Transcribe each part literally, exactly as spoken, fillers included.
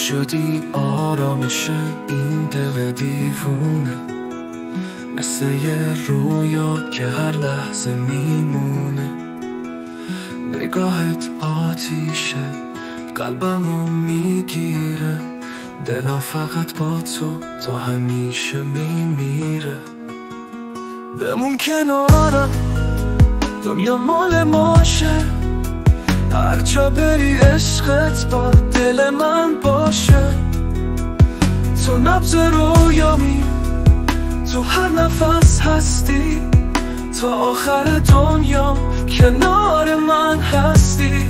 شدی آرامش این دل دیوونه، مثل یه رویا که هر لحظه میمونه. نگاهت آتیشه، قلبمو میگیره، دلم فقط با تو تا همیشه میمیره. بمون کنارم، دنیا مال ماشه، هر جا بری عشقت با دل من باشه. تو نبض رویامی، تو هر نفس هستی، تا آخر دنیا کنار من هستی.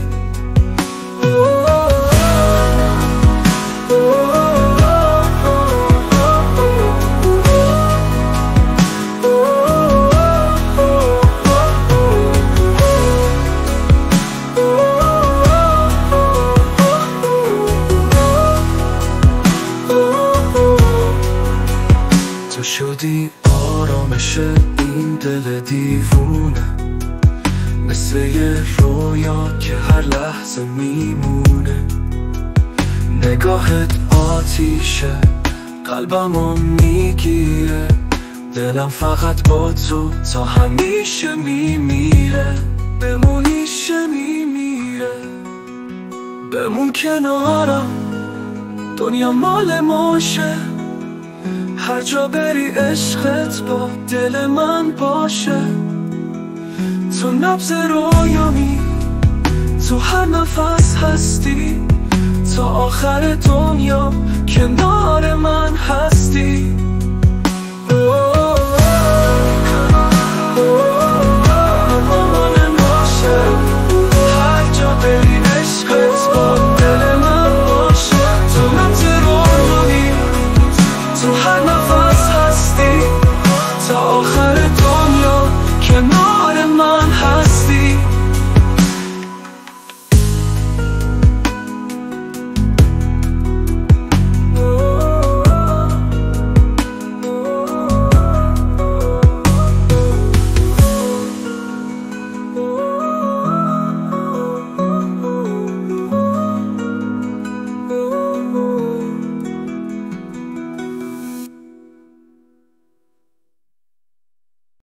تو شدی آرامش این دل دیوونه، مثل یه رویا که هر لحظه میمونه. نگاهت آتیشه، قلبمو میگیره، دلم فقط با تو تا همیشه میمیره. بمونیشه میمیره، بمون کنارم، دنیا مال ماشه، هر جا بری عشقت با دل من باشه. تو نبض رویامی، تو هر نفس هستی، تا آخر دنیا کنار من هستی.